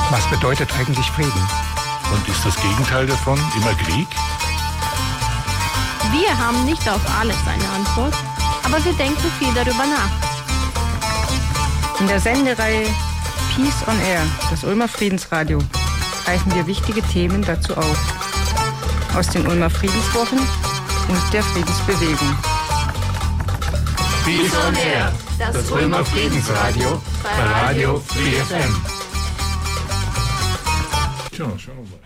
Was bedeutet eigentlich Frieden? Und ist das Gegenteil davon immer Krieg? Wir haben nicht auf alles eine Antwort, aber wir denken viel darüber nach. In der Sendereihe Peace on Air, das Ulmer Friedensradio, greifen wir wichtige Themen dazu auf. Aus den Ulmer Friedenswochen und der Friedensbewegung. Peace on Air, das Ulmer Friedensradio bei Radio Free FM. Schauen wir mal.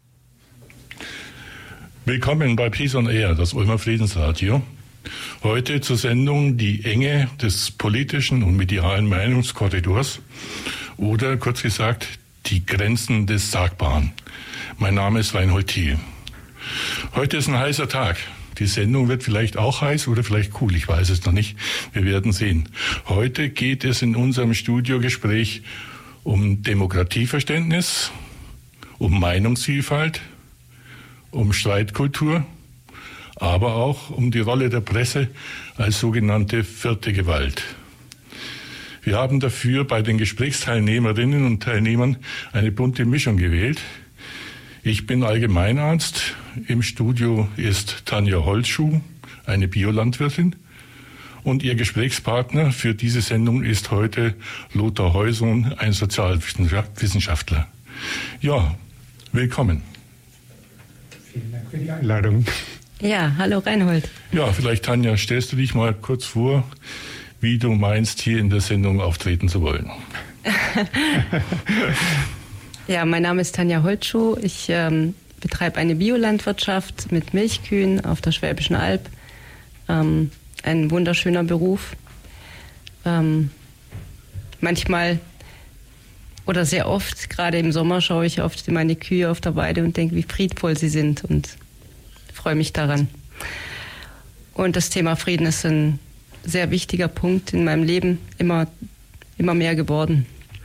Willkommen bei Peace on Air, das Ulmer Friedensradio. Heute zur Sendung Die Enge des politischen und medialen Meinungskorridors oder kurz gesagt die Grenzen des Sagbaren. Mein Name ist Reinhold Thiel. Heute ist ein heißer Tag. Die Sendung wird vielleicht auch heiß oder vielleicht cool, ich weiß es noch nicht. Wir werden sehen. Heute geht es in unserem Studiogespräch um Demokratieverständnis, um Meinungsvielfalt, um Streitkultur, aber auch um die Rolle der Presse als sogenannte vierte Gewalt. Wir haben dafür bei den Gesprächsteilnehmerinnen und Teilnehmern eine bunte Mischung gewählt. Ich bin Allgemeinarzt. Im Studio ist Tanja Holzschuh, eine Biolandwirtin. Und ihr Gesprächspartner für diese Sendung ist heute Lothar Heuson, ein Sozialwissenschaftler. Ja, willkommen. Vielen Dank für die Einladung. Ja, hallo Reinhold. Ja, vielleicht Tanja, stellst du dich mal kurz vor, wie du meinst, hier in der Sendung auftreten zu wollen. Ja, mein Name ist Tanja Holzschuh. Ich betreibe eine Biolandwirtschaft mit Milchkühen auf der Schwäbischen Alb. Ein wunderschöner Beruf. Manchmal oder sehr oft, gerade im Sommer, schaue ich oft meine Kühe auf der Weide und denke, wie friedvoll sie sind und freue mich daran. Und das Thema Frieden ist ein sehr wichtiger Punkt in meinem Leben, immer mehr geworden.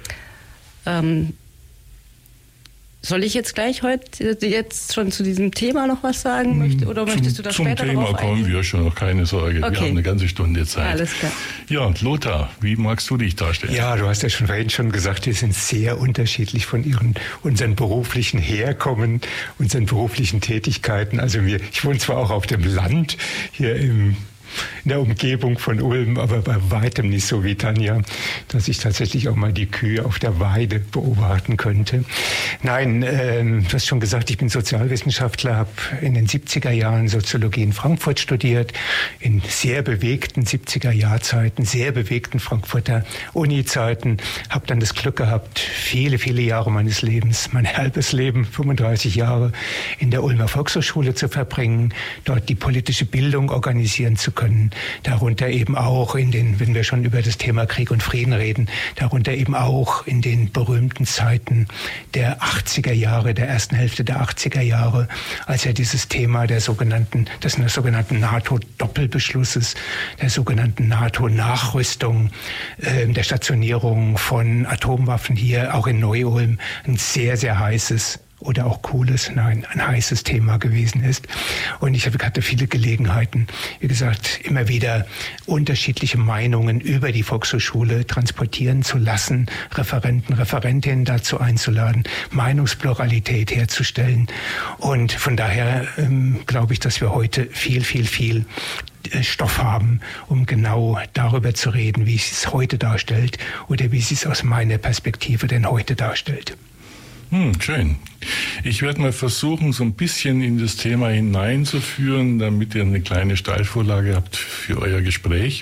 Soll ich jetzt gleich jetzt schon zu diesem Thema noch was sagen? Oder möchtest du das später Zum Thema kommen wir schon, noch keine Sorge. Okay. Wir haben eine ganze Stunde Zeit. Alles klar. Ja, Lothar, wie magst du dich darstellen? Ja, du hast ja vorhin schon gesagt, wir sind sehr unterschiedlich von unseren beruflichen Herkommen, unseren beruflichen Tätigkeiten. Also ich wohne zwar auch auf dem Land, hier in der Umgebung von Ulm, aber bei weitem nicht so wie Tanja, dass ich tatsächlich auch mal die Kühe auf der Weide beobachten könnte. Nein, du hast schon gesagt, ich bin Sozialwissenschaftler, habe in den 70er Jahren Soziologie in Frankfurt studiert, in sehr bewegten 70er-Jahrzeiten, sehr bewegten Frankfurter Uni-Zeiten, habe dann das Glück gehabt, viele, viele Jahre meines Lebens, mein halbes Leben, 35 Jahre, in der Ulmer Volkshochschule zu verbringen, dort die politische Bildung organisieren zu können. Darunter eben auch wenn wir schon über das Thema Krieg und Frieden reden, darunter eben auch in den berühmten Zeiten der 80er Jahre, der ersten Hälfte der 80er Jahre, als ja dieses Thema des sogenannten NATO-Doppelbeschlusses, der sogenannten NATO-Nachrüstung, der Stationierung von Atomwaffen hier auch in Neu-Ulm ein sehr, sehr heißes oder auch ein heißes Thema gewesen ist. Und ich hatte viele Gelegenheiten, wie gesagt, immer wieder unterschiedliche Meinungen über die Volkshochschule transportieren zu lassen, Referentinnen dazu einzuladen, Meinungspluralität herzustellen. Und von daher glaube ich, dass wir heute viel, viel, viel Stoff haben, um genau darüber zu reden, wie es sich heute darstellt oder wie es sich aus meiner Perspektive denn heute darstellt. Schön. Ich werde mal versuchen, so ein bisschen in das Thema hineinzuführen, damit ihr eine kleine Steilvorlage habt für euer Gespräch.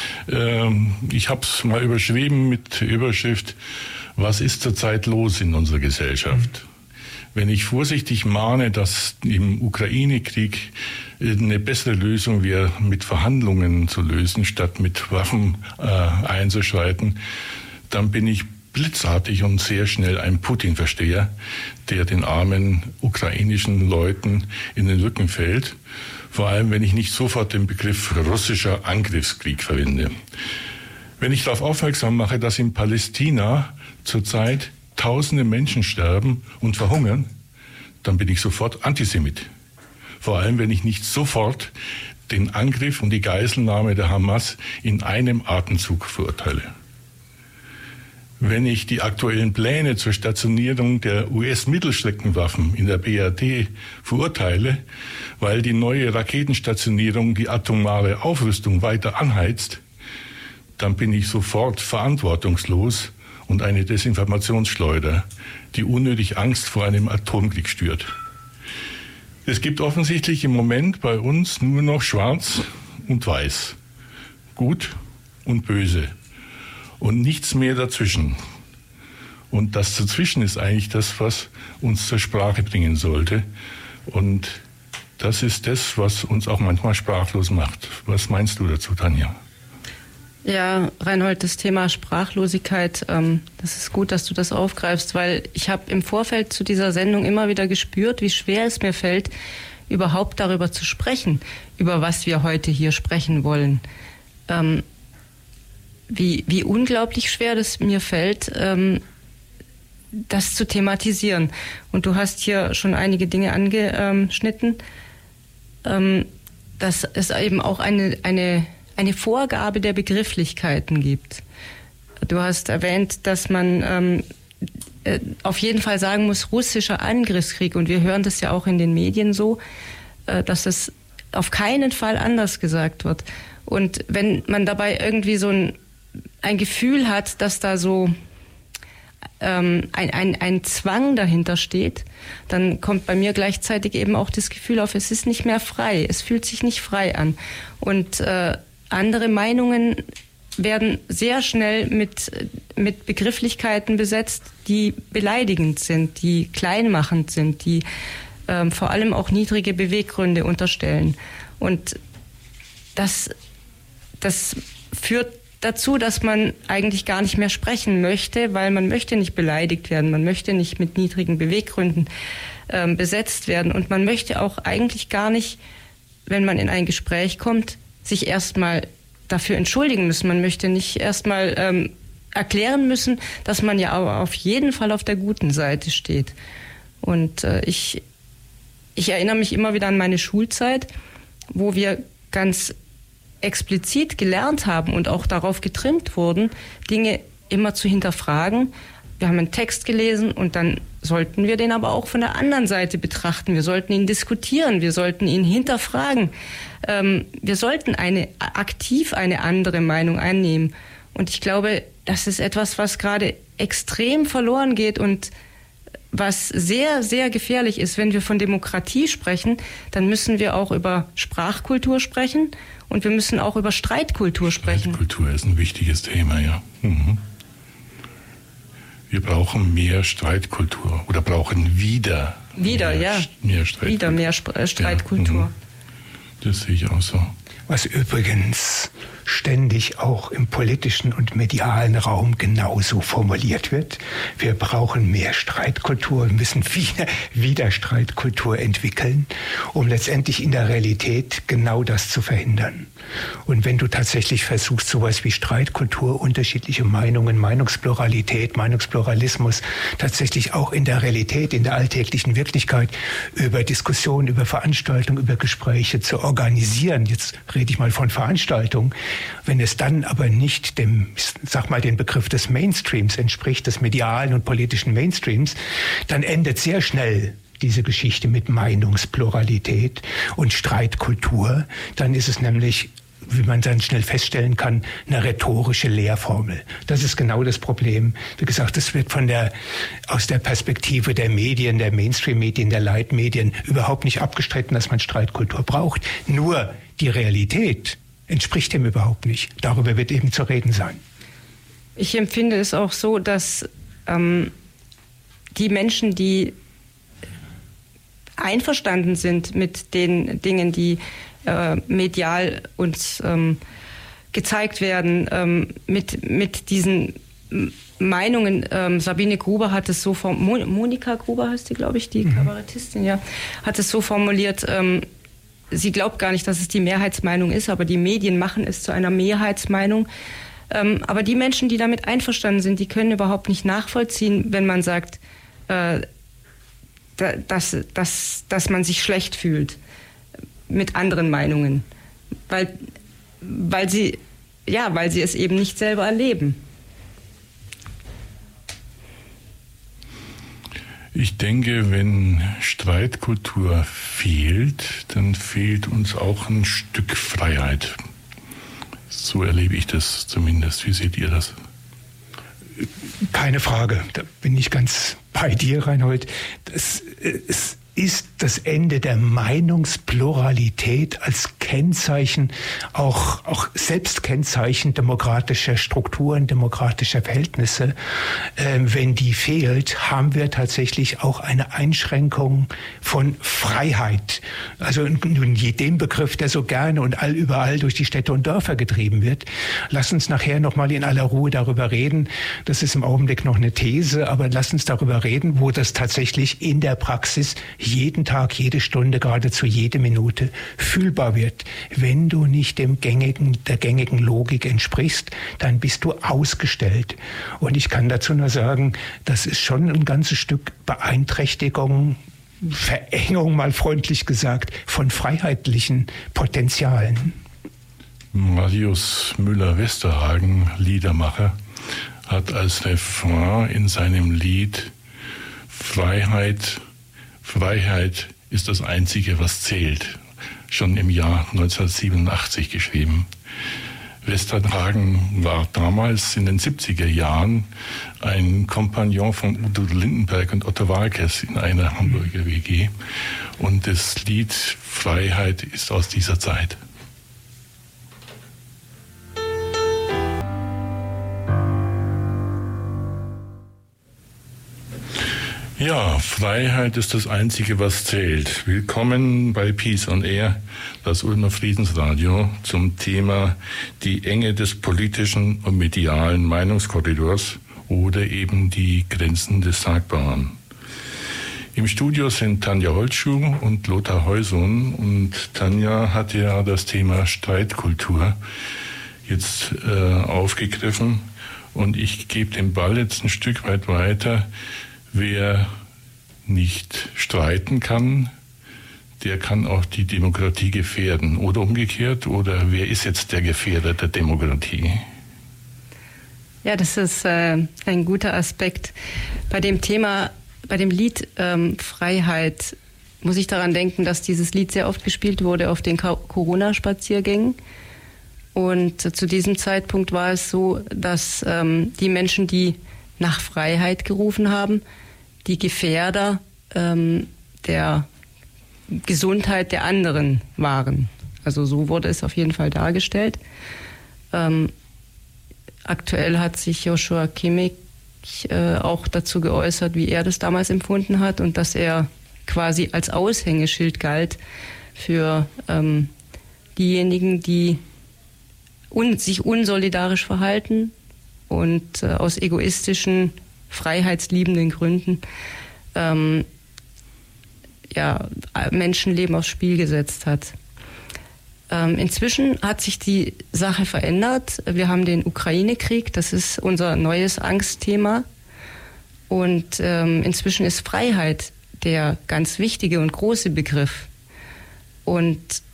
Ich habe es mal überschrieben mit der Überschrift: Was ist zurzeit los in unserer Gesellschaft? Wenn ich vorsichtig mahne, dass im Ukraine-Krieg eine bessere Lösung wäre, mit Verhandlungen zu lösen, statt mit Waffen einzuschreiten, dann bin ich blitzartig und sehr schnell ein Putin-Versteher, der den armen ukrainischen Leuten in den Rücken fällt. Vor allem, wenn ich nicht sofort den Begriff russischer Angriffskrieg verwende. Wenn ich darauf aufmerksam mache, dass in Palästina zurzeit tausende Menschen sterben und verhungern, dann bin ich sofort Antisemit. Vor allem, wenn ich nicht sofort den Angriff und die Geiselnahme der Hamas in einem Atemzug verurteile. Wenn ich die aktuellen Pläne zur Stationierung der US-Mittelstreckenwaffen in der BRD verurteile, weil die neue Raketenstationierung die atomare Aufrüstung weiter anheizt, dann bin ich sofort verantwortungslos und eine Desinformationsschleuder, die unnötig Angst vor einem Atomkrieg schürt. Es gibt offensichtlich im Moment bei uns nur noch Schwarz und Weiß, Gut und Böse und nichts mehr dazwischen. Und das dazwischen ist eigentlich das, was uns zur Sprache bringen sollte. Und das ist das, was uns auch manchmal sprachlos macht. Was meinst du dazu, Tanja? Ja, Reinhold, das Thema Sprachlosigkeit, das ist gut, dass du das aufgreifst, weil ich habe im Vorfeld zu dieser Sendung immer wieder gespürt, wie schwer es mir fällt, überhaupt darüber zu sprechen, über was wir heute hier sprechen wollen. Wie unglaublich schwer das mir fällt, das zu thematisieren. Und du hast hier schon einige Dinge angeschnitten, dass es eben auch eine Vorgabe der Begrifflichkeiten gibt. Du hast erwähnt, dass man auf jeden Fall sagen muss, russischer Angriffskrieg. Und wir hören das ja auch in den Medien so, dass es auf keinen Fall anders gesagt wird. Und wenn man dabei irgendwie so ein Gefühl hat, dass da so ein Zwang dahinter steht, dann kommt bei mir gleichzeitig eben auch das Gefühl auf, es ist nicht mehr frei, es fühlt sich nicht frei an. Und andere Meinungen werden sehr schnell mit Begrifflichkeiten besetzt, die beleidigend sind, die kleinmachend sind, die vor allem auch niedrige Beweggründe unterstellen. Und das führt dazu, dass man eigentlich gar nicht mehr sprechen möchte, weil man möchte nicht beleidigt werden, man möchte nicht mit niedrigen Beweggründen besetzt werden und man möchte auch eigentlich gar nicht, wenn man in ein Gespräch kommt, sich erstmal dafür entschuldigen müssen. Man möchte nicht erstmal erklären müssen, dass man ja aber auf jeden Fall auf der guten Seite steht. Und ich erinnere mich immer wieder an meine Schulzeit, wo wir ganz explizit gelernt haben und auch darauf getrimmt wurden, Dinge immer zu hinterfragen. Wir haben einen Text gelesen und dann sollten wir den aber auch von der anderen Seite betrachten. Wir sollten ihn diskutieren, wir sollten ihn hinterfragen. Wir sollten aktiv eine andere Meinung einnehmen. Und ich glaube, das ist etwas, was gerade extrem verloren geht und was sehr, sehr gefährlich ist. Wenn wir von Demokratie sprechen, dann müssen wir auch über Sprachkultur sprechen und wir müssen auch über Streitkultur sprechen. Streitkultur ist ein wichtiges Thema, ja. Mhm. Wir brauchen mehr Streitkultur oder brauchen wieder mehr Streitkultur. Ja, das sehe ich auch so. Was übrigens ständig auch im politischen und medialen Raum genauso formuliert wird. Wir brauchen mehr Streitkultur, wir müssen wieder Streitkultur entwickeln, um letztendlich in der Realität genau das zu verhindern. Und wenn du tatsächlich versuchst, sowas wie Streitkultur, unterschiedliche Meinungen, Meinungspluralität, Meinungspluralismus tatsächlich auch in der Realität, in der alltäglichen Wirklichkeit über Diskussionen, über Veranstaltungen, über Gespräche zu organisieren, jetzt rede ich mal von Veranstaltungen, wenn es dann aber nicht den Begriff des Mainstreams entspricht, des medialen und politischen Mainstreams, dann endet sehr schnell diese Geschichte mit Meinungspluralität und Streitkultur. Dann ist es nämlich, wie man dann schnell feststellen kann, eine rhetorische Lehrformel. Das ist genau das Problem. Wie gesagt, es wird aus der Perspektive der Medien, der Mainstream-Medien, der Leitmedien überhaupt nicht abgestritten, dass man Streitkultur braucht. Nur die Realität entspricht dem überhaupt nicht. Darüber wird eben zu reden sein. Ich empfinde es auch so, dass die Menschen, die einverstanden sind mit den Dingen, die medial uns gezeigt werden, mit diesen Meinungen. Sabine Gruber hat es so formuliert, Monika Gruber heißt die, glaube ich, die Kabarettistin, ja, hat es so formuliert, sie glaubt gar nicht, dass es die Mehrheitsmeinung ist, aber die Medien machen es zu einer Mehrheitsmeinung. Aber die Menschen, die damit einverstanden sind, die können überhaupt nicht nachvollziehen, wenn man sagt, dass man sich schlecht fühlt mit anderen Meinungen, weil sie es eben nicht selber erleben. Ich denke, wenn Streitkultur fehlt, dann fehlt uns auch ein Stück Freiheit. So erlebe ich das zumindest. Wie seht ihr das? Keine Frage, da bin ich ganz bei dir, Reinhold. Es ist das Ende der Meinungspluralität als Kennzeichen, auch Selbstkennzeichen demokratischer Strukturen, demokratischer Verhältnisse. Wenn die fehlt, haben wir tatsächlich auch eine Einschränkung von Freiheit. Also nun dem Begriff, der so gerne und überall durch die Städte und Dörfer getrieben wird. Lass uns nachher nochmal in aller Ruhe darüber reden. Das ist im Augenblick noch eine These, aber lass uns darüber reden, wo das tatsächlich in der Praxis jeden Tag, jede Stunde, geradezu jede Minute fühlbar wird. Wenn du nicht der gängigen Logik entsprichst, dann bist du ausgestellt. Und ich kann dazu nur sagen, das ist schon ein ganzes Stück Beeinträchtigung, Verengung, mal freundlich gesagt, von freiheitlichen Potenzialen. Marius Müller-Westerhagen, Liedermacher, hat als Refrain in seinem Lied Freiheit ist das Einzige, was zählt, schon im Jahr 1987 geschrieben. Westerhagen war damals in den 70er Jahren ein Kompagnon von Udo Lindenberg und Otto Waalkes in einer Hamburger WG. Und das Lied Freiheit ist aus dieser Zeit. Ja, Freiheit ist das Einzige, was zählt. Willkommen bei Peace on Air, das Ulmer Friedensradio, zum Thema die Enge des politischen und medialen Meinungskorridors oder eben die Grenzen des Sagbaren. Im Studio sind Tanja Holtschuh und Lothar Heuson, und Tanja hat ja das Thema Streitkultur jetzt aufgegriffen, und ich gebe den Ball jetzt ein Stück weit weiter. Wer nicht streiten kann, der kann auch die Demokratie gefährden. Oder umgekehrt, oder wer ist jetzt der Gefährder der Demokratie? Ja, das ist ein guter Aspekt. Bei dem Thema, bei dem Lied Freiheit, muss ich daran denken, dass dieses Lied sehr oft gespielt wurde auf den Corona-Spaziergängen. Und zu diesem Zeitpunkt war es so, dass die Menschen, die nach Freiheit gerufen haben, die Gefährder der Gesundheit der anderen waren. Also so wurde es auf jeden Fall dargestellt. Aktuell hat sich Joshua Kimmich auch dazu geäußert, wie er das damals empfunden hat, und dass er quasi als Aushängeschild galt für diejenigen, die sich unsolidarisch verhalten und aus egoistischen, freiheitsliebenden Gründen Menschenleben aufs Spiel gesetzt hat. Inzwischen hat sich die Sache verändert. Wir haben den Ukraine-Krieg, das ist unser neues Angstthema. Und inzwischen ist Freiheit der ganz wichtige und große Begriff. Und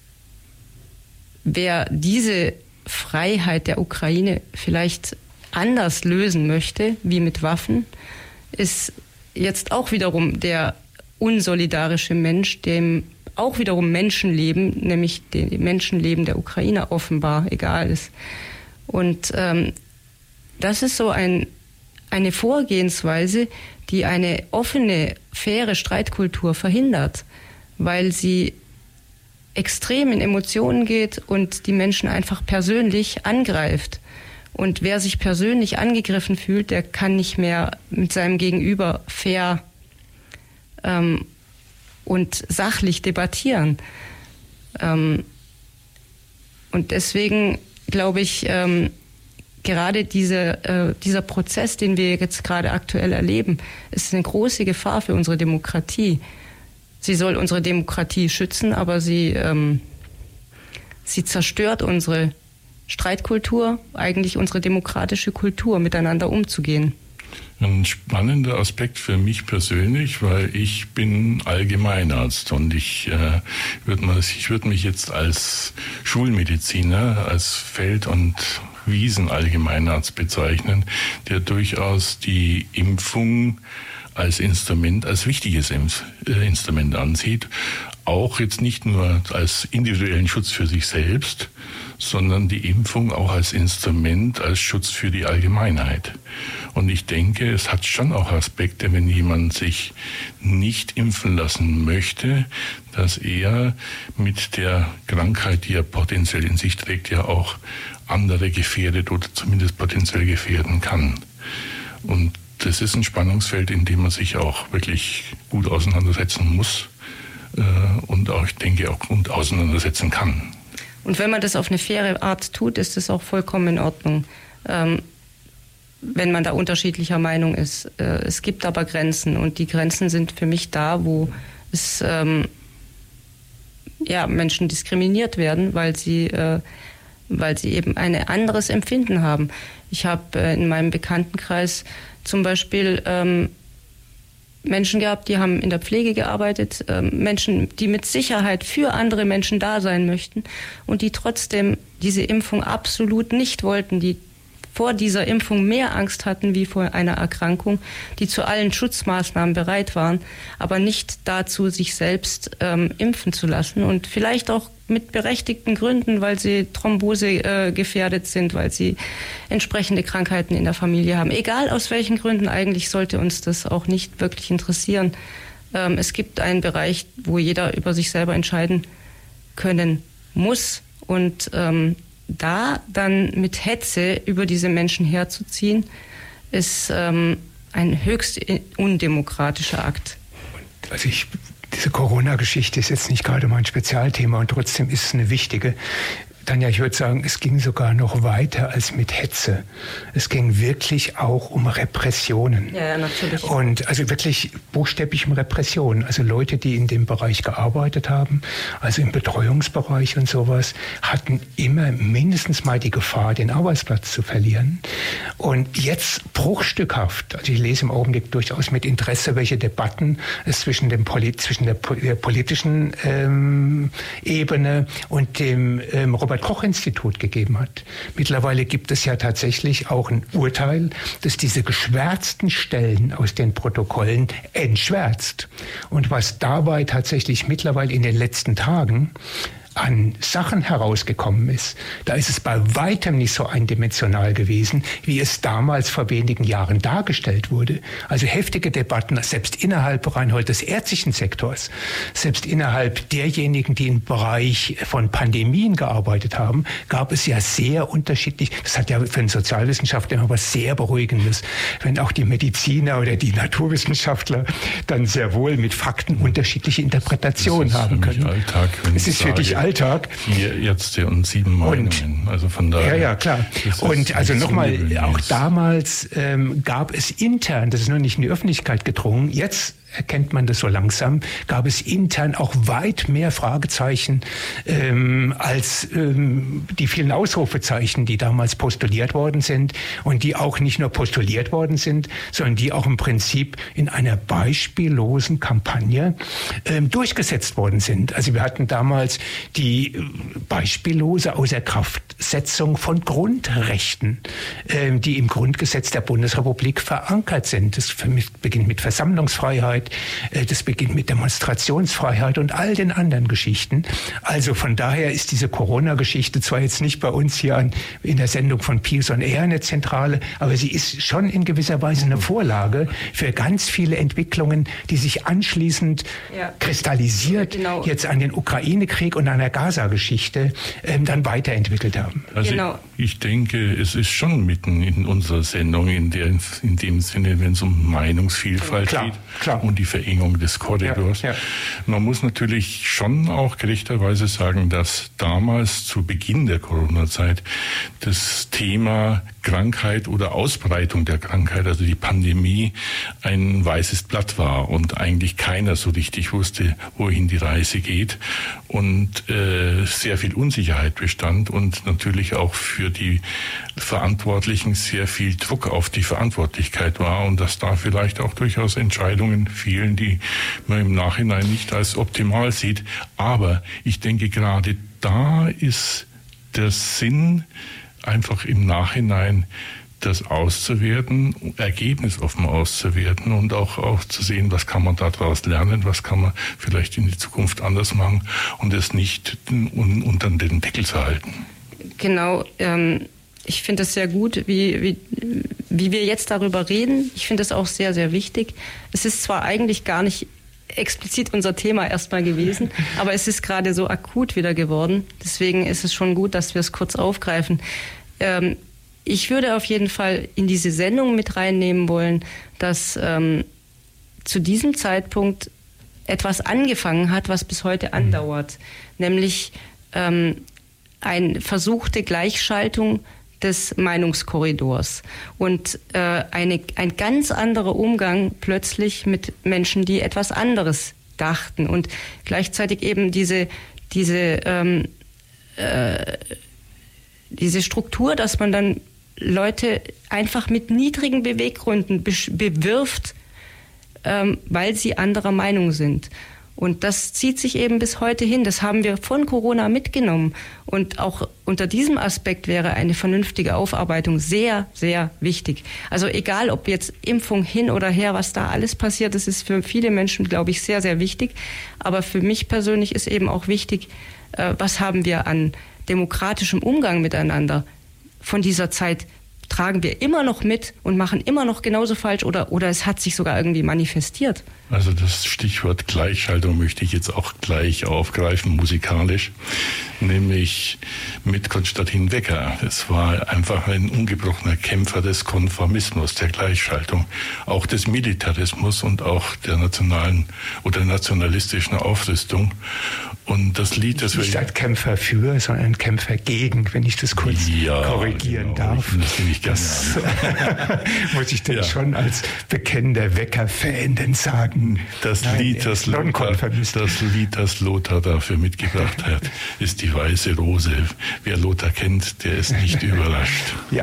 wer diese Freiheit der Ukraine vielleicht anders lösen möchte, wie mit Waffen, ist jetzt auch wiederum der unsolidarische Mensch, dem auch wiederum Menschenleben, nämlich dem Menschenleben der Ukrainer offenbar egal ist. Und das ist so eine Vorgehensweise, die eine offene, faire Streitkultur verhindert, weil sie extrem in Emotionen geht und die Menschen einfach persönlich angreift. Und wer sich persönlich angegriffen fühlt, der kann nicht mehr mit seinem Gegenüber fair und sachlich debattieren. Und deswegen glaube ich, gerade dieser Prozess, den wir jetzt gerade aktuell erleben, ist eine große Gefahr für unsere Demokratie. Sie soll unsere Demokratie schützen, aber sie zerstört unsere Streitkultur, eigentlich unsere demokratische Kultur, miteinander umzugehen. Ein spannender Aspekt für mich persönlich, weil ich bin Allgemeinarzt und ich würde mich jetzt als Schulmediziner, als Feld- und Wiesenallgemeinarzt bezeichnen, der durchaus die Impfung als Instrument, als wichtiges Instrument ansieht. Auch jetzt nicht nur als individuellen Schutz für sich selbst, sondern die Impfung auch als Instrument, als Schutz für die Allgemeinheit. Und ich denke, es hat schon auch Aspekte, wenn jemand sich nicht impfen lassen möchte, dass er mit der Krankheit, die er potenziell in sich trägt, ja auch andere gefährdet oder zumindest potenziell gefährden kann. Und das ist ein Spannungsfeld, in dem man sich auch wirklich gut auseinandersetzen muss und auch, ich denke, auch gut auseinandersetzen kann. Und wenn man das auf eine faire Art tut, ist das auch vollkommen in Ordnung, wenn man da unterschiedlicher Meinung ist. Es gibt aber Grenzen und die Grenzen sind für mich da, wo es Menschen diskriminiert werden, weil sie eben ein anderes Empfinden haben. Ich habe in meinem Bekanntenkreis zum Beispiel Menschen gehabt, die haben in der Pflege gearbeitet, Menschen, die mit Sicherheit für andere Menschen da sein möchten und die trotzdem diese Impfung absolut nicht wollten, die vor dieser Impfung mehr Angst hatten wie vor einer Erkrankung, die zu allen Schutzmaßnahmen bereit waren, aber nicht dazu, sich selbst impfen zu lassen und vielleicht auch mit berechtigten Gründen, weil sie Thrombose gefährdet sind, weil sie entsprechende Krankheiten in der Familie haben. Egal aus welchen Gründen, eigentlich sollte uns das auch nicht wirklich interessieren. Es gibt einen Bereich, wo jeder über sich selber entscheiden können muss und da dann mit Hetze über diese Menschen herzuziehen, ist ein höchst undemokratischer Akt. Also diese Corona-Geschichte ist jetzt nicht gerade mein Spezialthema und trotzdem ist es eine wichtige. Tanja, ich würde sagen, es ging sogar noch weiter als mit Hetze. Es ging wirklich auch um Repressionen. Ja, natürlich. Und also wirklich buchstäblich um Repressionen. Also Leute, die in dem Bereich gearbeitet haben, also im Betreuungsbereich und sowas, hatten immer mindestens mal die Gefahr, den Arbeitsplatz zu verlieren. Und jetzt bruchstückhaft, also ich lese im Augenblick durchaus mit Interesse, welche Debatten es zwischen der politischen Ebene und dem Robert-Koch-Institut gegeben hat. Mittlerweile gibt es ja tatsächlich auch ein Urteil, das diese geschwärzten Stellen aus den Protokollen entschwärzt. Und was dabei tatsächlich mittlerweile in den letzten Tagen an Sachen herausgekommen ist, da ist es bei weitem nicht so eindimensional gewesen, wie es damals vor wenigen Jahren dargestellt wurde. Also heftige Debatten, selbst innerhalb, Reinhold, des ärztlichen Sektors, selbst innerhalb derjenigen, die im Bereich von Pandemien gearbeitet haben, gab es ja sehr unterschiedlich, das hat ja für einen Sozialwissenschaftler immer was sehr Beruhigendes, wenn auch die Mediziner oder die Naturwissenschaftler dann sehr wohl mit Fakten unterschiedliche Interpretationen haben können. Alltag, es ist für dich Alltag. 4 Ärzte und 7 Meinungen. Also von daher. Ja, klar. Und also nochmal, auch damals gab es intern, das ist noch nicht in die Öffentlichkeit gedrungen, jetzt erkennt man das so langsam, gab es intern auch weit mehr Fragezeichen als die vielen Ausrufezeichen, die damals postuliert worden sind und die auch nicht nur postuliert worden sind, sondern die auch im Prinzip in einer beispiellosen Kampagne durchgesetzt worden sind. Also wir hatten damals die beispiellose Außerkraftsetzung von Grundrechten, die im Grundgesetz der Bundesrepublik verankert sind. Das beginnt mit Versammlungsfreiheit, das beginnt mit Demonstrationsfreiheit und all den anderen Geschichten. Also von daher ist diese Corona-Geschichte zwar jetzt nicht bei uns hier in der Sendung von Peace on Air eine zentrale, aber sie ist schon in gewisser Weise eine Vorlage für ganz viele Entwicklungen, die sich anschließend kristallisiert jetzt an den Ukraine-Krieg und an der Gaza-Geschichte dann weiterentwickelt haben. Also ich denke, es ist schon mitten in unserer Sendung, in dem Sinne, wenn es um Meinungsvielfalt geht. Klar. Und die Verengung des Korridors. Ja. Man muss natürlich schon auch gerechterweise sagen, dass damals zu Beginn der Corona-Zeit das Thema Krankheit oder Ausbreitung der Krankheit, also die Pandemie, ein weißes Blatt war und eigentlich keiner so richtig wusste, wohin die Reise geht und sehr viel Unsicherheit bestand und natürlich auch für die Verantwortlichen sehr viel Druck auf die Verantwortlichkeit war und dass da vielleicht auch durchaus Entscheidungen fielen, die man im Nachhinein nicht als optimal sieht. Aber ich denke, gerade da ist der Sinn, einfach im Nachhinein das auszuwerten, ergebnisoffen auszuwerten und auch zu sehen, was kann man daraus lernen, was kann man vielleicht in die Zukunft anders machen und es nicht unter den Deckel zu halten. Genau, ich finde es sehr gut, wie wir jetzt darüber reden. Ich finde es auch sehr, sehr wichtig. Es ist zwar eigentlich gar nicht explizit unser Thema erstmal gewesen, aber es ist gerade so akut wieder geworden. Deswegen ist es schon gut, dass wir es kurz aufgreifen. Ich würde auf jeden Fall in diese Sendung mit reinnehmen wollen, dass zu diesem Zeitpunkt etwas angefangen hat, was bis heute andauert, nämlich eine versuchte Gleichschaltung des Meinungskorridors und ein ganz anderer Umgang plötzlich mit Menschen, die etwas anderes dachten und gleichzeitig eben diese Struktur, dass man dann Leute einfach mit niedrigen Beweggründen bewirft, weil sie anderer Meinung sind. Und das zieht sich eben bis heute hin. Das haben wir von Corona mitgenommen. Und auch unter diesem Aspekt wäre eine vernünftige Aufarbeitung sehr, sehr wichtig. Also egal, ob jetzt Impfung hin oder her, was da alles passiert, das ist für viele Menschen, glaube ich, sehr, sehr wichtig. Aber für mich persönlich ist eben auch wichtig, was haben wir an demokratischem Umgang miteinander von dieser Zeit tragen wir immer noch mit und machen immer noch genauso falsch oder es hat sich sogar irgendwie manifestiert? Also das Stichwort Gleichschaltung möchte ich jetzt auch gleich aufgreifen, musikalisch, nämlich mit Konstantin Wecker. Es war einfach ein ungebrochener Kämpfer des Konformismus, der Gleichschaltung, auch des Militarismus und auch der nationalen oder nationalistischen Aufrüstung. Und das Lied, das nicht ein Kämpfer für, sondern ein Kämpfer gegen, wenn ich das kurz korrigieren darf. Das muss ich denn schon als bekennender Wecker-Fan denn sagen. Das Lied, das Lothar dafür mitgebracht hat, ist die Weiße Rose. Wer Lothar kennt, der ist nicht überrascht. Ja.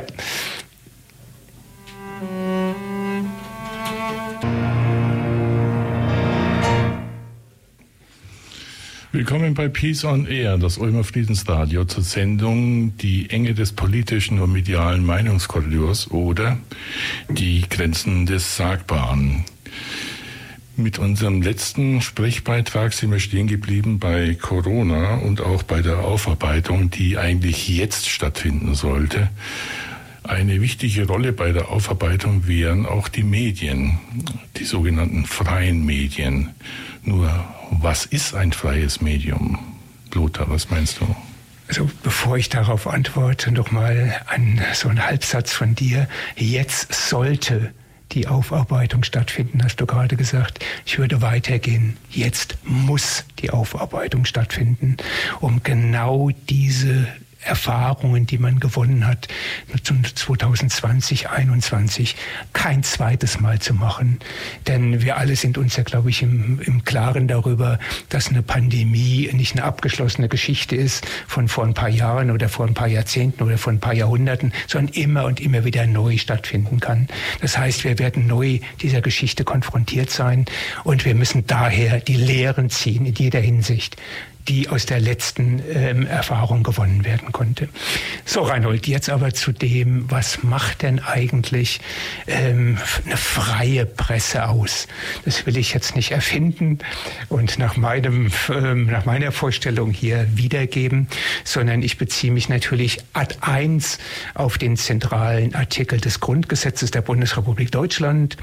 Willkommen bei Peace on Air, das Ulmer Friedensradio, zur Sendung Die Enge des politischen und medialen Meinungskorridors oder die Grenzen des Sagbaren. Mit unserem letzten Sprechbeitrag sind wir stehen geblieben bei Corona und auch bei der Aufarbeitung, die eigentlich jetzt stattfinden sollte. Eine wichtige Rolle bei der Aufarbeitung wären auch die Medien, die sogenannten freien Medien. Nur, was ist ein freies Medium? Lothar, was meinst du? Also bevor ich darauf antworte, nochmal an so einen Halbsatz von dir. Jetzt sollte die Aufarbeitung stattfinden, hast du gerade gesagt. Ich würde weitergehen. Jetzt muss die Aufarbeitung stattfinden, um genau diese Erfahrungen, die man gewonnen hat, 2020, 2021, kein zweites Mal zu machen. Denn wir alle sind uns ja, glaube ich, im Klaren darüber, dass eine Pandemie nicht eine abgeschlossene Geschichte ist von vor ein paar Jahren oder vor ein paar Jahrzehnten oder vor ein paar Jahrhunderten, sondern immer und immer wieder neu stattfinden kann. Das heißt, wir werden neu dieser Geschichte konfrontiert sein und wir müssen daher die Lehren ziehen in jeder Hinsicht, die aus der letzten Erfahrung gewonnen werden konnte. So, Reinhold, jetzt aber zu dem, was macht denn eigentlich eine freie Presse aus? Das will ich jetzt nicht erfinden und nach meiner Vorstellung hier wiedergeben, sondern ich beziehe mich natürlich ad 1 auf den zentralen Artikel des Grundgesetzes der Bundesrepublik Deutschland,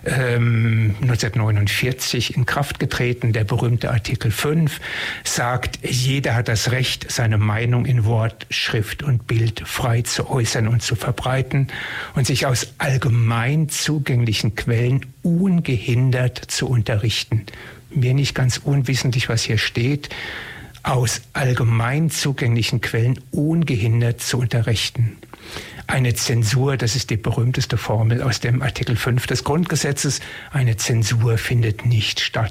1949 in Kraft getreten, der berühmte Artikel 5, sagt, jeder hat das Recht, seine Meinung in Wort, Schrift und Bild frei zu äußern und zu verbreiten und sich aus allgemein zugänglichen Quellen ungehindert zu unterrichten. Mir nicht ganz unwissentlich, was hier steht, aus allgemein zugänglichen Quellen ungehindert zu unterrichten. Eine Zensur, das ist die berühmteste Formel aus dem Artikel 5 des Grundgesetzes, eine Zensur findet nicht statt.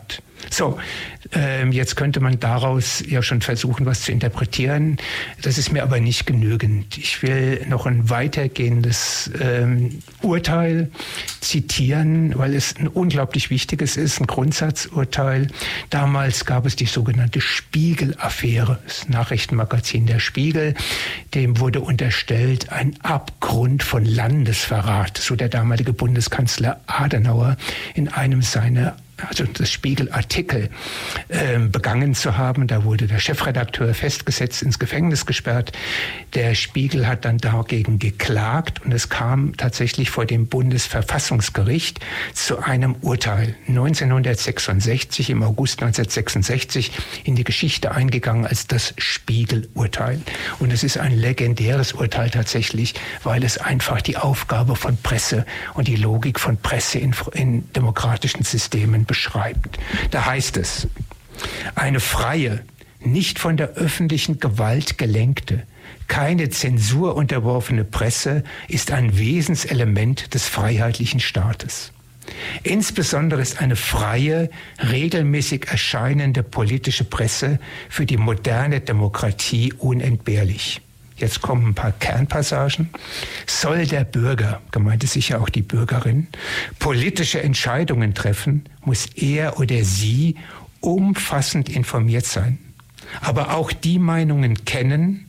So, jetzt könnte man daraus ja schon versuchen, was zu interpretieren. Das ist mir aber nicht genügend. Ich will noch ein weitergehendes Urteil zitieren, weil es ein unglaublich wichtiges ist, ein Grundsatzurteil. Damals gab es die sogenannte Spiegel-Affäre, das Nachrichtenmagazin Der Spiegel. Dem wurde unterstellt, ein Abgrund von Landesverrat, so der damalige Bundeskanzler Adenauer in einem seiner das Spiegel-Artikel begangen zu haben. Da wurde der Chefredakteur festgesetzt, ins Gefängnis gesperrt. Der Spiegel hat dann dagegen geklagt und es kam tatsächlich vor dem Bundesverfassungsgericht zu einem Urteil. 1966, im August 1966, in die Geschichte eingegangen als das Spiegel-Urteil. Und es ist ein legendäres Urteil tatsächlich, weil es einfach die Aufgabe von Presse und die Logik von Presse in demokratischen Systemen beschreibt. Da heißt es: Eine freie, nicht von der öffentlichen Gewalt gelenkte, keine Zensur unterworfene Presse ist ein Wesenselement des freiheitlichen Staates. Insbesondere ist eine freie, regelmäßig erscheinende politische Presse für die moderne Demokratie unentbehrlich. Jetzt kommen ein paar Kernpassagen. Soll der Bürger, gemeint ist sicher auch die Bürgerin, politische Entscheidungen treffen, muss er oder sie umfassend informiert sein. Aber auch die Meinungen kennen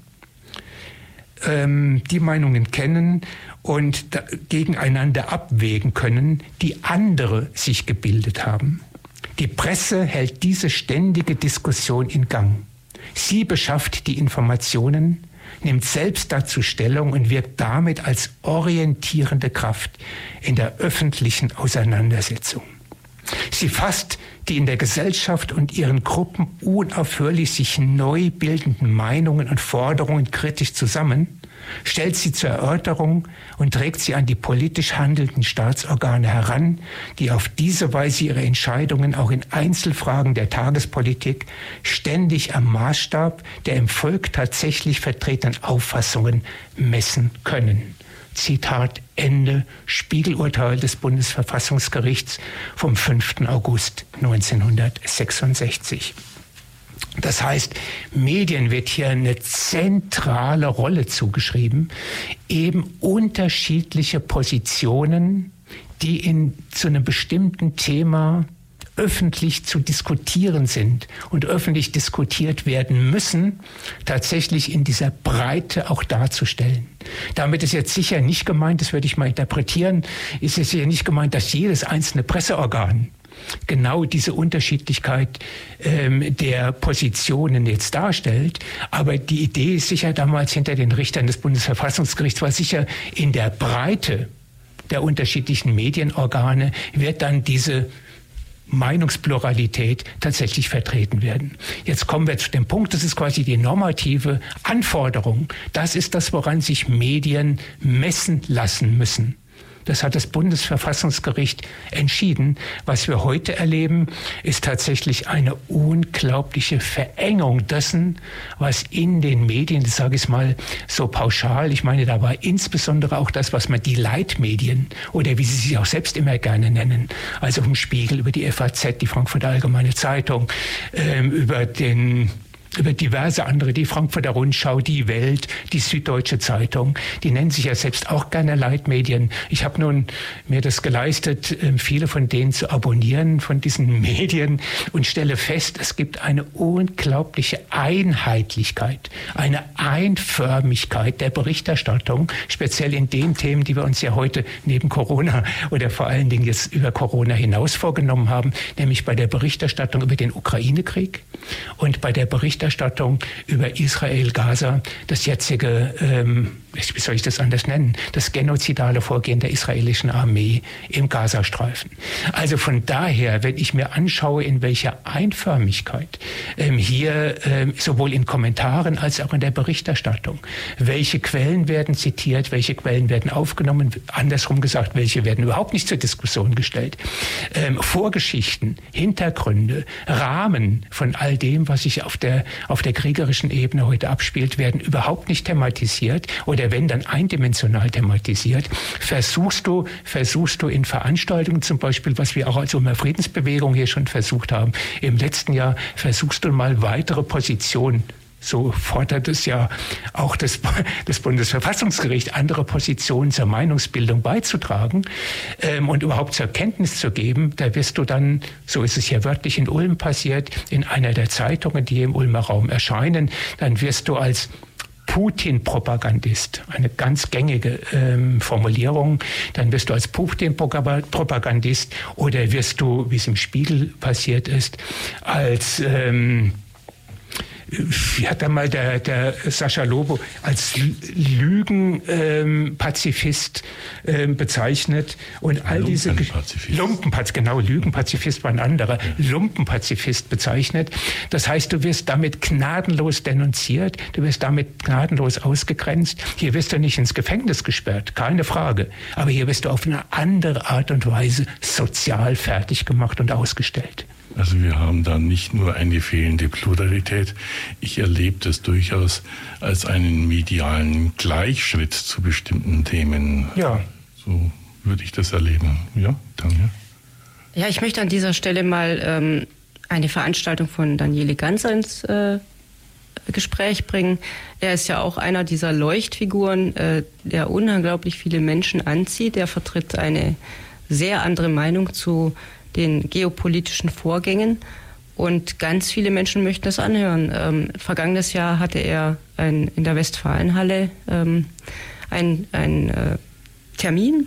und gegeneinander abwägen können, die andere sich gebildet haben. Die Presse hält diese ständige Diskussion in Gang. Sie beschafft die Informationen, nimmt selbst dazu Stellung und wirkt damit als orientierende Kraft in der öffentlichen Auseinandersetzung. Sie fasst die in der Gesellschaft und ihren Gruppen unaufhörlich sich neu bildenden Meinungen und Forderungen kritisch zusammen, stellt sie zur Erörterung und trägt sie an die politisch handelnden Staatsorgane heran, die auf diese Weise ihre Entscheidungen auch in Einzelfragen der Tagespolitik ständig am Maßstab der im Volk tatsächlich vertretenen Auffassungen messen können. Zitat Ende, Spiegelurteil des Bundesverfassungsgerichts vom 5. August 1966. Das heißt, Medien wird hier eine zentrale Rolle zugeschrieben, eben unterschiedliche Positionen, die zu einem bestimmten Thema öffentlich zu diskutieren sind und öffentlich diskutiert werden müssen, tatsächlich in dieser Breite auch darzustellen. Damit ist jetzt sicher nicht gemeint, das würde ich mal interpretieren, ist jetzt sicher nicht gemeint, dass jedes einzelne Presseorgan genau diese Unterschiedlichkeit der Positionen jetzt darstellt. Aber die Idee ist sicher damals hinter den Richtern des Bundesverfassungsgerichts, war sicher in der Breite der unterschiedlichen Medienorgane wird dann diese Meinungspluralität tatsächlich vertreten werden. Jetzt kommen wir zu dem Punkt, das ist quasi die normative Anforderung. Das ist das, woran sich Medien messen lassen müssen. Das hat das Bundesverfassungsgericht entschieden. Was wir heute erleben, ist tatsächlich eine unglaubliche Verengung dessen, was in den Medien, das sage ich mal so pauschal, ich meine dabei insbesondere auch das, was man die Leitmedien oder wie sie sich auch selbst immer gerne nennen, also vom Spiegel, über die FAZ, die Frankfurter Allgemeine Zeitung, über diverse andere, die Frankfurter Rundschau, die Welt, die Süddeutsche Zeitung, die nennen sich ja selbst auch gerne Leitmedien. Ich habe nun mir das geleistet, viele von denen zu abonnieren, von diesen Medien, und stelle fest, es gibt eine unglaubliche Einheitlichkeit, eine Einförmigkeit der Berichterstattung, speziell in den Themen, die wir uns ja heute neben Corona oder vor allen Dingen jetzt über Corona hinaus vorgenommen haben, nämlich bei der Berichterstattung über den Ukraine-Krieg und bei der Berichterstattung über Israel, Gaza, das jetzige, wie soll ich das anders nennen, das genozidale Vorgehen der israelischen Armee im Gazastreifen. Also von daher, wenn ich mir anschaue, in welcher Einförmigkeit hier sowohl in Kommentaren als auch in der Berichterstattung, welche Quellen werden zitiert, welche Quellen werden aufgenommen, andersrum gesagt, welche werden überhaupt nicht zur Diskussion gestellt, Vorgeschichten, Hintergründe, Rahmen von all dem, was sich auf der auf der kriegerischen Ebene heute abspielt, werden überhaupt nicht thematisiert oder wenn dann eindimensional thematisiert. Versuchst du in Veranstaltungen zum Beispiel, was wir auch als Ulmer Friedensbewegung hier schon versucht haben, im letzten Jahr versuchst du mal weitere Positionen, so fordert es ja auch das Bundesverfassungsgericht, andere Positionen zur Meinungsbildung beizutragen und überhaupt zur Kenntnis zu geben. Da wirst du dann, so ist es ja wörtlich in Ulm passiert, in einer der Zeitungen, die im Ulmer Raum erscheinen, dann wirst du als Putin-Propagandist, eine ganz gängige Formulierung, dann wirst du als Putin-Propagandist oder wirst du, wie es im Spiegel passiert ist, als wie hat einmal der Sascha Lobo als Lügenpazifist bezeichnet und all diese Lumpenpazifist, genau, Lügenpazifist war ein anderer, Lumpenpazifist bezeichnet. Das heißt, du wirst damit gnadenlos denunziert, du wirst damit gnadenlos ausgegrenzt. Hier wirst du nicht ins Gefängnis gesperrt, keine Frage, aber hier wirst du auf eine andere Art und Weise sozial fertig gemacht und ausgestellt. Also wir haben da nicht nur eine fehlende Pluralität, ich erlebe das durchaus als einen medialen Gleichschritt zu bestimmten Themen. Ja. So würde ich das erleben. Ja, danke. Ja, ich möchte an dieser Stelle mal eine Veranstaltung von Daniele Ganser ins Gespräch bringen. Er ist ja auch einer dieser Leuchtfiguren, der unglaublich viele Menschen anzieht. Er vertritt eine sehr andere Meinung zu den geopolitischen Vorgängen und ganz viele Menschen möchten das anhören. Vergangenes Jahr hatte er in der Westfalenhalle einen Termin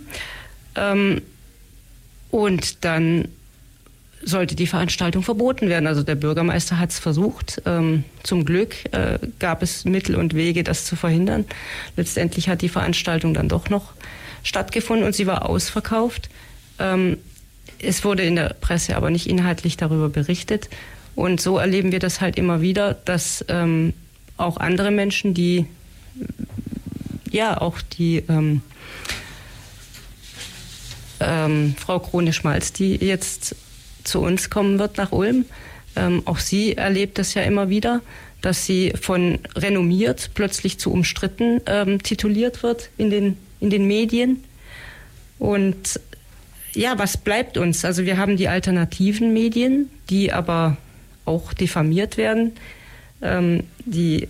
und dann sollte die Veranstaltung verboten werden. Also der Bürgermeister hat es versucht. Zum Glück gab es Mittel und Wege, das zu verhindern. Letztendlich hat die Veranstaltung dann doch noch stattgefunden und sie war ausverkauft. Es wurde in der Presse aber nicht inhaltlich darüber berichtet. Und so erleben wir das halt immer wieder, dass auch andere Menschen, die Frau Krone-Schmalz, die jetzt zu uns kommen wird nach Ulm, auch sie erlebt das ja immer wieder, dass sie von renommiert plötzlich zu umstritten tituliert wird in den Medien. Und ja, was bleibt uns? Also wir haben die alternativen Medien, die aber auch diffamiert werden, die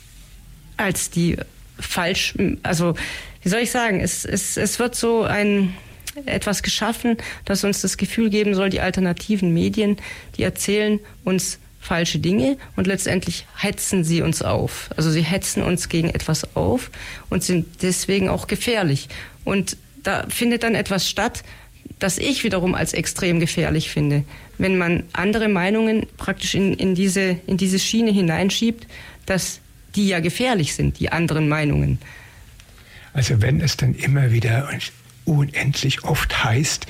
als die falsch, also wie soll ich sagen, es wird so etwas geschaffen, das uns das Gefühl geben soll, die alternativen Medien, die erzählen uns falsche Dinge und letztendlich hetzen sie uns auf. Also sie hetzen uns gegen etwas auf und sind deswegen auch gefährlich. Und da findet dann etwas statt, das ich wiederum als extrem gefährlich finde. Wenn man andere Meinungen praktisch in diese Schiene hineinschiebt, dass die ja gefährlich sind, die anderen Meinungen. Also wenn es dann immer wieder unendlich oft heißt,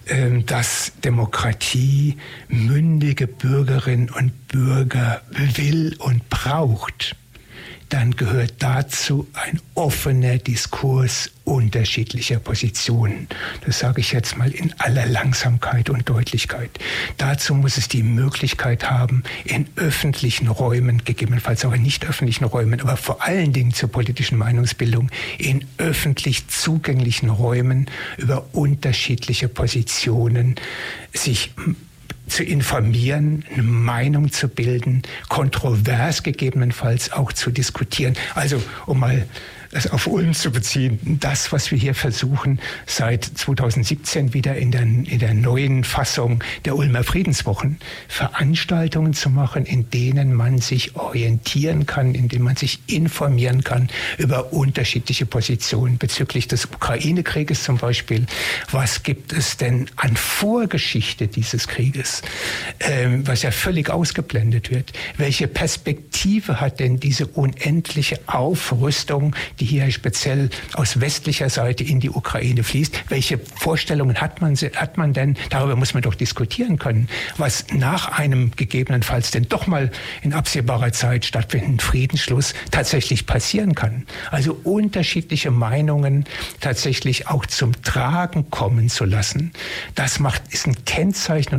dass Demokratie mündige Bürgerinnen und Bürger will und braucht, dann gehört dazu ein offener Diskurs unterschiedlicher Positionen. Das sage ich jetzt mal in aller Langsamkeit und Deutlichkeit. Dazu muss es die Möglichkeit haben, in öffentlichen Räumen, gegebenenfalls auch in nicht öffentlichen Räumen, aber vor allen Dingen zur politischen Meinungsbildung, in öffentlich zugänglichen Räumen über unterschiedliche Positionen sich zu informieren, eine Meinung zu bilden, kontrovers gegebenenfalls auch zu diskutieren. Also um mal das auf Ulm zu beziehen, das, was wir hier versuchen, seit 2017 wieder in der neuen Fassung der Ulmer Friedenswochen, Veranstaltungen zu machen, in denen man sich orientieren kann, in denen man sich informieren kann über unterschiedliche Positionen bezüglich des Ukraine-Krieges zum Beispiel. Was gibt es denn an Vorgeschichte dieses Krieges, was ja völlig ausgeblendet wird? Welche Perspektive hat denn diese unendliche Aufrüstung, die hier speziell aus westlicher Seite in die Ukraine fließt? Welche Vorstellungen hat man denn? Darüber muss man doch diskutieren können, was nach einem gegebenenfalls denn doch mal in absehbarer Zeit stattfindenden Friedensschluss tatsächlich passieren kann. Also unterschiedliche Meinungen tatsächlich auch zum Tragen kommen zu lassen. Das ist ein Kennzeichen und das macht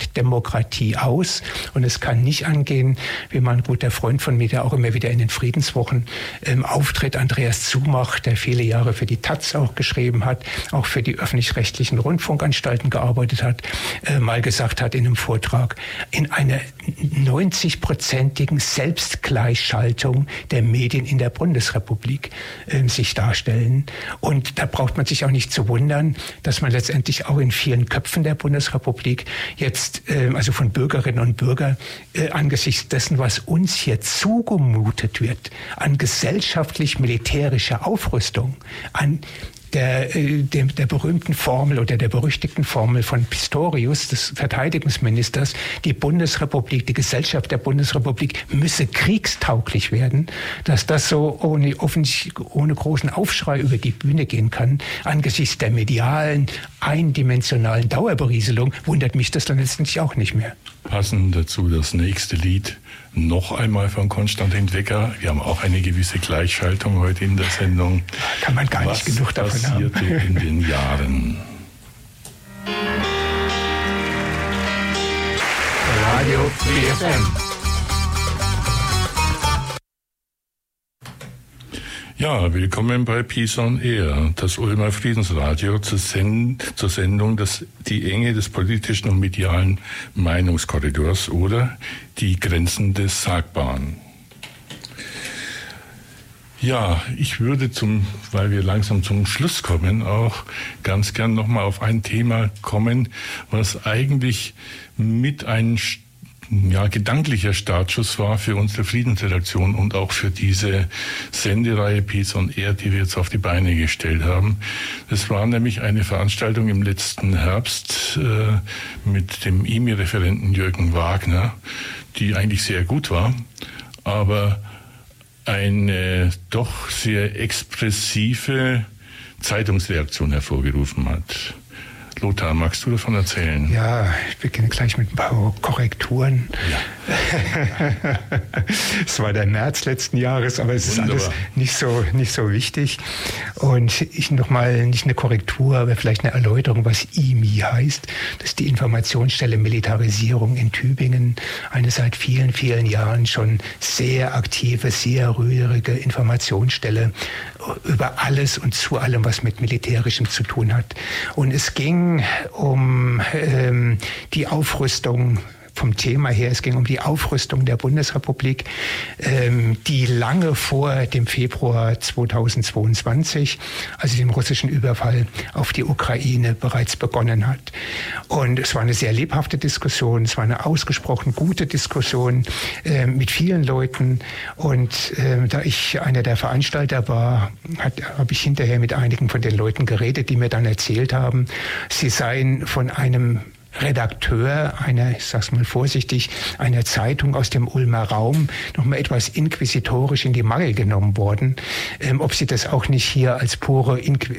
macht Demokratie aus. Und es kann nicht angehen, wie mein guter Freund von mir, der auch immer wieder in den Friedenswochen auftritt, Andreas Zumach, der viele Jahre für die taz auch geschrieben hat, auch für die öffentlich-rechtlichen Rundfunkanstalten gearbeitet hat, mal gesagt hat in einem Vortrag, in einer 90-prozentigen Selbstgleichschaltung der Medien in der Bundesrepublik sich darstellen. Und da braucht man sich auch nicht zu wundern, dass man letztendlich auch in vielen Köpfen der Bundesrepublik jetzt, also von Bürgerinnen und Bürgern, angesichts dessen, was uns hier zugemutet wird, an gesellschaftlich-militärischer Aufrüstung, an der berühmten Formel oder der berüchtigten Formel von Pistorius, des Verteidigungsministers, die Bundesrepublik, die Gesellschaft der Bundesrepublik müsse kriegstauglich werden, dass das so ohne großen Aufschrei über die Bühne gehen kann, angesichts der medialen, eindimensionalen Dauerberieselung, wundert mich das dann letztendlich auch nicht mehr. Passend dazu das nächste Lied, noch einmal von Konstantin Wecker. Wir haben auch eine gewisse Gleichschaltung heute in der Sendung. Kann man gar nicht genug davon haben. Was passierte in den Jahren? Radio Free FM. Ja, willkommen bei Peace on Air, das Ulmer Friedensradio zur Sendung Die Enge des politischen und medialen Meinungskorridors oder die Grenzen des Sagbaren. Ja, ich würde weil wir langsam zum Schluss kommen, auch ganz gern nochmal auf ein Thema kommen, was eigentlich mit einem gedanklicher Startschuss war für unsere Friedensredaktion und auch für diese Sendereihe Peace on Air, die wir jetzt auf die Beine gestellt haben. Das war nämlich eine Veranstaltung im letzten Herbst mit dem IMI-Referenten Jürgen Wagner, die eigentlich sehr gut war, aber eine doch sehr expressive Zeitungsreaktion hervorgerufen hat. Lothar, magst du davon erzählen? Ja, ich beginne gleich mit ein paar Korrekturen. Ja. Es war der März letzten Jahres, aber es Wunderbar. ist alles nicht so wichtig. Und ich nochmal, nicht eine Korrektur, aber vielleicht eine Erläuterung, was IMI heißt. Das ist die Informationsstelle Militarisierung in Tübingen. Eine seit vielen, vielen Jahren schon sehr aktive, sehr rührige Informationsstelle über alles und zu allem, was mit Militärischem zu tun hat. Und es ging um die Aufrüstung vom Thema her. Es ging um die Aufrüstung der Bundesrepublik, die lange vor dem Februar 2022, also dem russischen Überfall auf die Ukraine, bereits begonnen hat. Und es war eine sehr lebhafte Diskussion, es war eine ausgesprochen gute Diskussion mit vielen Leuten. Und da ich einer der Veranstalter war, habe ich hinterher mit einigen von den Leuten geredet, die mir dann erzählt haben, sie seien von einem Redakteur ich sag's mal vorsichtig, einer Zeitung aus dem Ulmer Raum nochmal etwas inquisitorisch in die Mangel genommen worden, ob sie das auch nicht hier als pure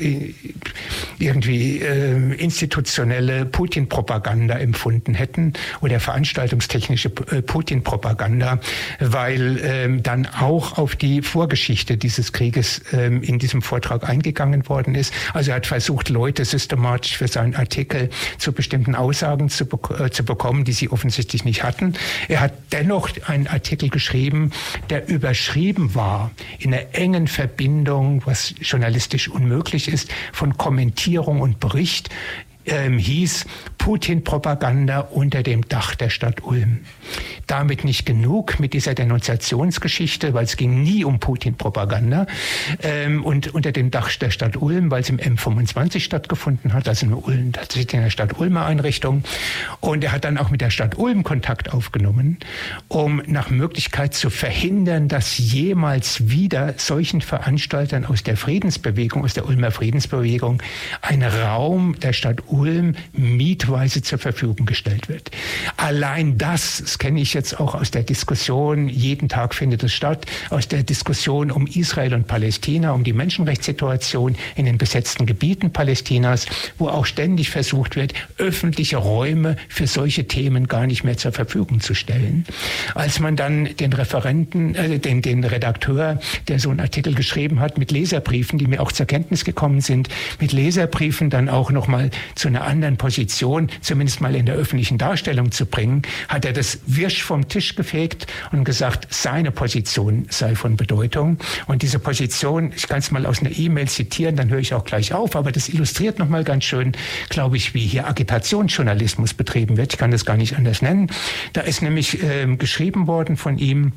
institutionelle Putin-Propaganda empfunden hätten oder veranstaltungstechnische Putin-Propaganda, weil dann auch auf die Vorgeschichte dieses Krieges in diesem Vortrag eingegangen worden ist. Also er hat versucht, Leute systematisch für seinen Artikel zu bestimmten Aussagen zu bekommen, die sie offensichtlich nicht hatten. Er hat dennoch einen Artikel geschrieben, der überschrieben war in einer engen Verbindung, was journalistisch unmöglich ist, von Kommentierung und Bericht, hieß Putin-Propaganda unter dem Dach der Stadt Ulm. Damit nicht genug mit dieser Denunziationsgeschichte, weil es ging nie um Putin-Propaganda, und unter dem Dach der Stadt Ulm, weil es im M25 stattgefunden hat, also in der Stadt Ulmer Einrichtung. Und er hat dann auch mit der Stadt Ulm Kontakt aufgenommen, um nach Möglichkeit zu verhindern, dass jemals wieder solchen Veranstaltern aus der Friedensbewegung, aus der Ulmer Friedensbewegung, ein Raum der Stadt Ulm mietweise zur Verfügung gestellt wird. Allein das kenne ich jetzt auch aus der Diskussion, jeden Tag findet es statt, aus der Diskussion um Israel und Palästina, um die Menschenrechtssituation in den besetzten Gebieten Palästinas, wo auch ständig versucht wird, öffentliche Räume für solche Themen gar nicht mehr zur Verfügung zu stellen. Als man dann den Redakteur, der so einen Artikel geschrieben hat, mit Leserbriefen, die mir auch zur Kenntnis gekommen sind, mit Leserbriefen dann auch nochmal zu einer anderen Position Position zumindest mal in der öffentlichen Darstellung zu bringen, hat er das wirsch vom Tisch gefegt und gesagt, seine Position sei von Bedeutung. Und diese Position, ich kann es mal aus einer E-Mail zitieren, dann höre ich auch gleich auf, aber das illustriert nochmal ganz schön, glaube ich, wie hier Agitationsjournalismus betrieben wird. Ich kann das gar nicht anders nennen. Da ist nämlich geschrieben worden von ihm,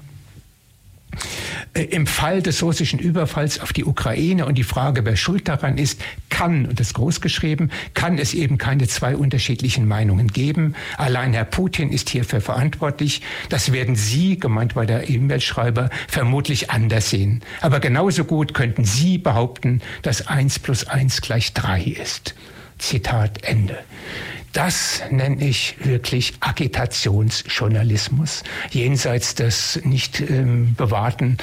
im Fall des russischen Überfalls auf die Ukraine und die Frage, wer schuld daran ist, und das groß geschrieben, kann es eben keine zwei unterschiedlichen Meinungen geben. Allein Herr Putin ist hierfür verantwortlich. Das werden Sie, gemeint war der E-Mail-Schreiber, vermutlich anders sehen. Aber genauso gut könnten Sie behaupten, dass 1 + 1 = 3 ist. Zitat Ende. Das nenne ich wirklich Agitationsjournalismus, jenseits des nicht bewahrten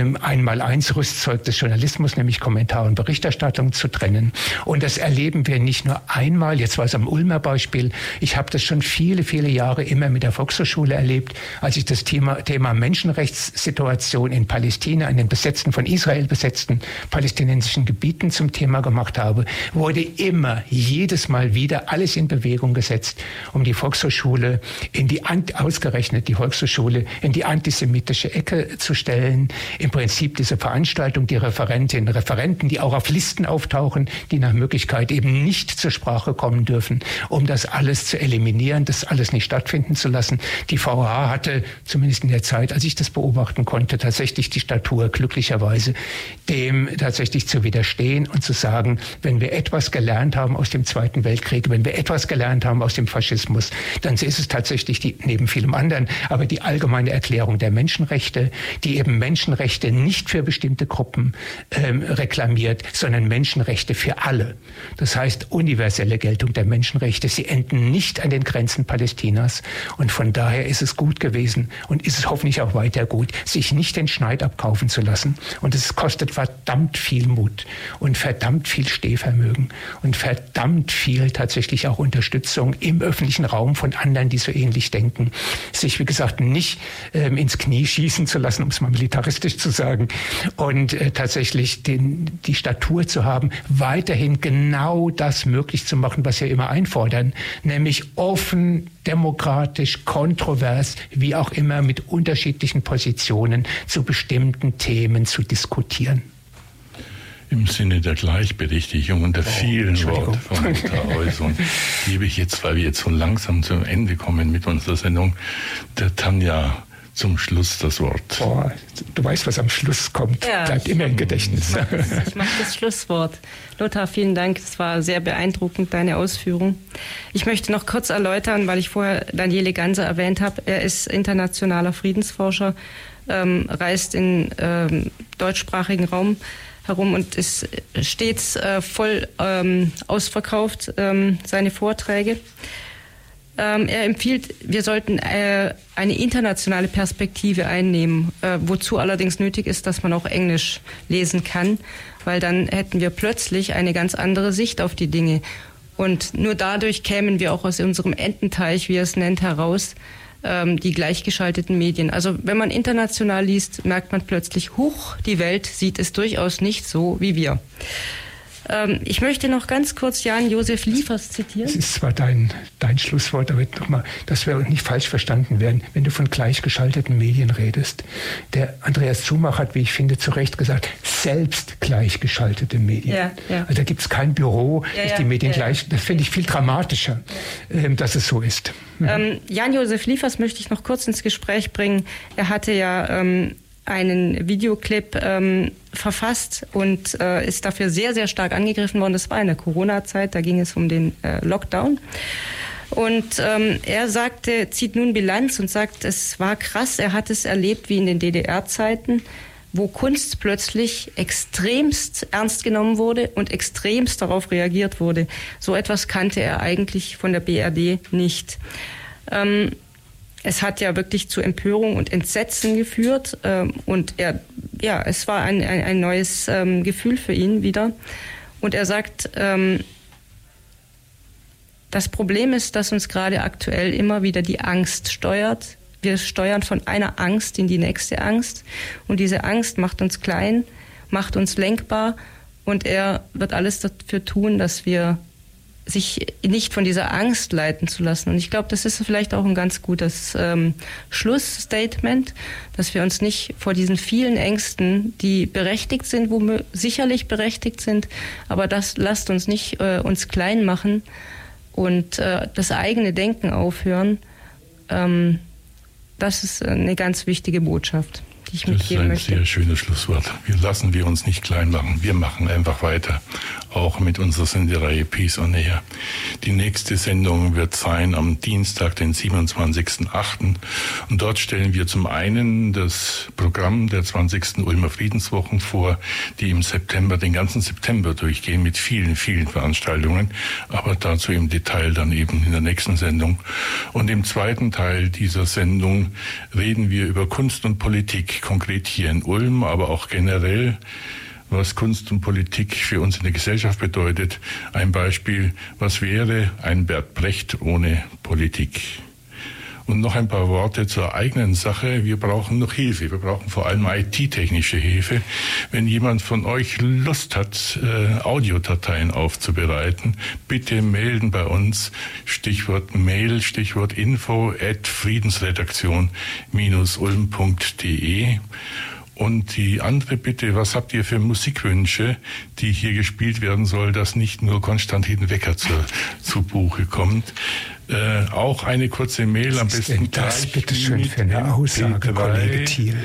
1x1-Rüstzeug des Journalismus, nämlich Kommentar und Berichterstattung zu trennen. Und das erleben wir nicht nur einmal, jetzt war es am Ulmer Beispiel, ich habe das schon viele, viele Jahre immer mit der Volkshochschule erlebt, als ich das Thema Menschenrechtssituation in Palästina, in den besetzten, von Israel besetzten palästinensischen Gebieten zum Thema gemacht habe, wurde immer, jedes Mal wieder alles in Bewegung gesetzt, um die Volkshochschule ausgerechnet die Volkshochschule in die antisemitische Ecke zu stellen. Im Prinzip diese Veranstaltung, die Referentinnen, Referenten, die auch auf Listen auftauchen, die nach Möglichkeit eben nicht zur Sprache kommen dürfen, um das alles zu eliminieren, das alles nicht stattfinden zu lassen. Die VH hatte, zumindest in der Zeit, als ich das beobachten konnte, tatsächlich die Statur, glücklicherweise, dem tatsächlich zu widerstehen und zu sagen, wenn wir etwas gelernt haben aus dem Zweiten Weltkrieg, wenn wir etwas gelernt haben aus dem Faschismus, dann ist es tatsächlich neben vielem anderen, aber die allgemeine Erklärung der Menschenrechte, die eben Menschenrechte nicht für bestimmte Gruppen reklamiert, sondern Menschenrechte für alle. Das heißt, universelle Geltung der Menschenrechte. Sie enden nicht an den Grenzen Palästinas. Und von daher ist es gut gewesen und ist es hoffentlich auch weiter gut, sich nicht den Schneid abkaufen zu lassen. Und es kostet verdammt viel Mut und verdammt viel Stehvermögen und verdammt viel tatsächlich auch Unterstützung im öffentlichen Raum von anderen, die so ähnlich denken, sich, wie gesagt, nicht ins Knie schießen zu lassen, um es mal militaristisch zu sagen, und tatsächlich die Statur zu haben, weiterhin genau das möglich zu machen, was wir immer einfordern, nämlich offen, demokratisch, kontrovers, wie auch immer, mit unterschiedlichen Positionen zu bestimmten Themen zu diskutieren. Im Sinne der Gleichberechtigung und der vielen Worte von der Äußerung gebe ich jetzt, weil wir jetzt so langsam zum Ende kommen mit unserer Sendung, der Tanja zum Schluss das Wort. Du weißt, was am Schluss kommt. Ja, bleibt immer im Gedächtnis. Ich mache das Schlusswort. Lothar, vielen Dank. Es war sehr beeindruckend, deine Ausführung. Ich möchte noch kurz erläutern, weil ich vorher Daniele Ganser erwähnt habe. Er ist internationaler Friedensforscher, reist in deutschsprachigen Raum herum und ist stets voll ausverkauft, seine Vorträge. Er empfiehlt, wir sollten eine internationale Perspektive einnehmen, wozu allerdings nötig ist, dass man auch Englisch lesen kann, weil dann hätten wir plötzlich eine ganz andere Sicht auf die Dinge. Und nur dadurch kämen wir auch aus unserem Ententeich, wie er es nennt, heraus, die gleichgeschalteten Medien. Also wenn man international liest, merkt man plötzlich, huch, die Welt sieht es durchaus nicht so wie wir. Ich möchte noch ganz kurz Jan-Josef Liefers zitieren. Das ist zwar dein Schlusswort, aber nochmal, dass wir nicht falsch verstanden werden, wenn du von gleichgeschalteten Medien redest. Der Andreas Zumach hat, wie ich finde, zu Recht gesagt, selbst gleichgeschaltete Medien. Ja, ja. Also da gibt es kein Büro, das die Medien gleich, das finde ich viel dramatischer, dass es so ist. Jan-Josef Liefers möchte ich noch kurz ins Gespräch bringen. Er hatte ja einen Videoclip verfasst und ist dafür sehr, sehr stark angegriffen worden. Das war in der Corona-Zeit, da ging es um den Lockdown. Und er zieht nun Bilanz und sagt, es war krass, er hat es erlebt wie in den DDR-Zeiten, wo Kunst plötzlich extremst ernst genommen wurde und extremst darauf reagiert wurde. So etwas kannte er eigentlich von der BRD nicht. Es hat ja wirklich zu Empörung und Entsetzen geführt und es war ein neues Gefühl für ihn wieder. Und er sagt, das Problem ist, dass uns gerade aktuell immer wieder die Angst steuert. Wir steuern von einer Angst in die nächste Angst und diese Angst macht uns klein, macht uns lenkbar und er wird alles dafür tun, dass wir sich nicht von dieser Angst leiten zu lassen. Und ich glaube, das ist vielleicht auch ein ganz gutes Schlussstatement, dass wir uns nicht vor diesen vielen Ängsten, die berechtigt sind, sicherlich berechtigt sind, aber das lasst uns nicht uns klein machen und das eigene Denken aufhören. Das ist eine ganz wichtige Botschaft, die ich mitgeben möchte. Das ist ein sehr schönes Schlusswort. Wir uns nicht klein machen. Wir machen einfach weiter. Auch mit unserer Sendereihe Peace on Air. Die nächste Sendung wird sein am Dienstag, den 27.08. Und dort stellen wir zum einen das Programm der 20. Ulmer Friedenswochen vor, die im September, den ganzen September durchgehen mit vielen, vielen Veranstaltungen. Aber dazu im Detail dann eben in der nächsten Sendung. Und im zweiten Teil dieser Sendung reden wir über Kunst und Politik, konkret hier in Ulm, aber auch generell, was Kunst und Politik für uns in der Gesellschaft bedeutet. Ein Beispiel, was wäre ein Bert Brecht ohne Politik? Und noch ein paar Worte zur eigenen Sache. Wir brauchen noch Hilfe. Wir brauchen vor allem IT-technische Hilfe. Wenn jemand von euch Lust hat, Audiodateien aufzubereiten, bitte melden bei uns. Stichwort Mail, Stichwort info@friedensredaktion-ulm.de. Und die andere Bitte, was habt ihr für Musikwünsche, die hier gespielt werden soll, dass nicht nur Konstantin Wecker zu Buche kommt? Auch eine kurze Mail, am besten das bitte schön für eine Aussage, Kollege Thiel.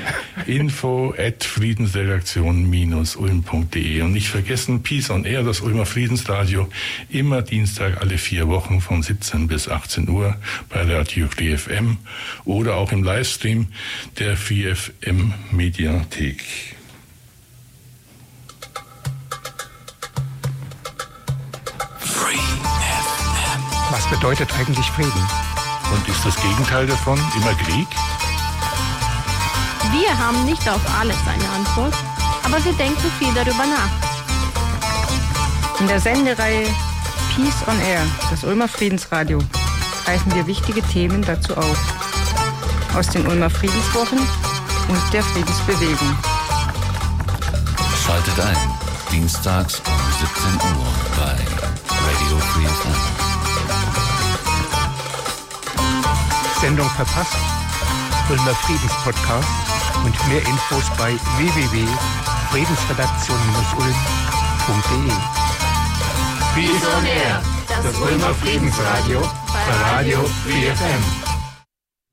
info@friedensredaktion-ulm.de. Und nicht vergessen, Peace on Air, das Ulmer Friedensradio, immer Dienstag alle 4 Wochen von 17 bis 18 Uhr bei Radio Free FM oder auch im Livestream der Free FM Mediathek. Was bedeutet eigentlich Frieden? Und ist das Gegenteil davon immer Krieg? Wir haben nicht auf alles eine Antwort, aber wir denken viel darüber nach. In der Sendereihe Peace on Air, das Ulmer Friedensradio, greifen wir wichtige Themen dazu auf. Aus den Ulmer Friedenswochen und der Friedensbewegung. Schaltet ein, dienstags um 17 Uhr bei Radio Free FM. Sendung verpasst? Ulmer Friedenspodcast und mehr Infos bei www.friedensredaktion-ulm.de. Peace on Air, das Ulmer Friedensradio bei Radio Free FM.